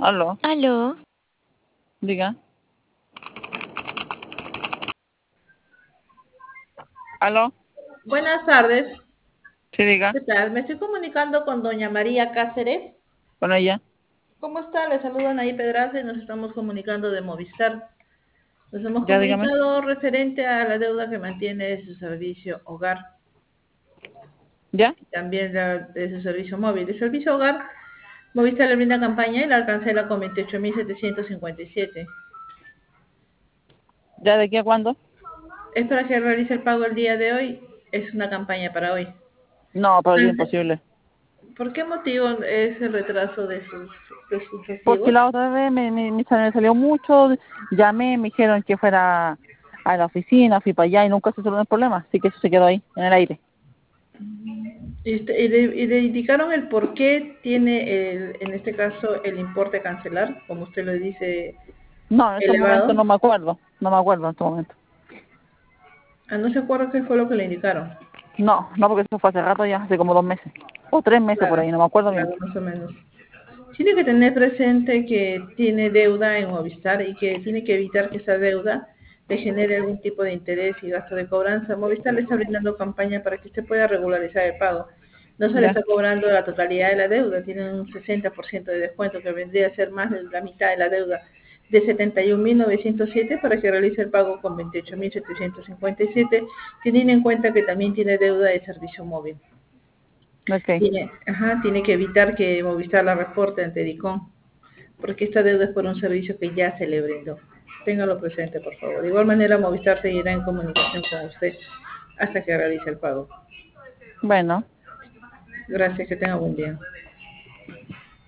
Aló, Aló, diga. Aló, Buenas tardes. sí, diga. ¿Qué tal? Me estoy comunicando con doña María Cáceres. Con ella. ¿Cómo está? Le saludan ahí Pedraza y nos estamos comunicando de Movistar. Nos hemos Ya, dígame. comunicado referente a la deuda que mantiene de su servicio hogar ¿Ya? y también de su servicio móvil. El servicio hogar, Movistar le brinda campaña y la cancela con 28.757. ¿Ya de aquí a cuándo? Es para que realice el pago el día de hoy. Es una campaña para hoy. No, pero es Cance- imposible. ¿Por qué motivo es el retraso de sus Porque recibos? la otra vez me salió mucho, llamé, me dijeron que fuera a la oficina, fui para allá y nunca se solucionó el problema. Así que eso se quedó ahí, en el aire. Y le indicaron el por qué tiene, en este caso, el importe a cancelar, como usted lo dice, No, en estos momentos elevado. no me acuerdo. No me acuerdo en estos momentos. Ah, no se acuerda qué fue lo que le indicaron. No, no, porque eso fue hace rato ya, hace como 2 meses. O 3 meses por Claro, ahí, no me acuerdo bien. claro, más o menos. Tiene que tener presente que tiene deuda en Movistar y que tiene que evitar que esa deuda le genere algún tipo de interés y gasto de cobranza. Movistar le está brindando campaña para que usted pueda regularizar el pago. No se le Ya, está cobrando la totalidad de la deuda, tiene un 60% de descuento que vendría a ser más de la mitad de la deuda de 71.907 para que realice el pago con 28.757, teniendo en cuenta que también tiene deuda de servicio móvil. ok. Tiene que evitar que Movistar la reporte ante DICOM, porque esta deuda es por un servicio que ya se le brindó. Téngalo presente, por favor. De igual manera, Movistar seguirá en comunicación con usted hasta que realice el pago. Bueno. Gracias, que tenga buen día.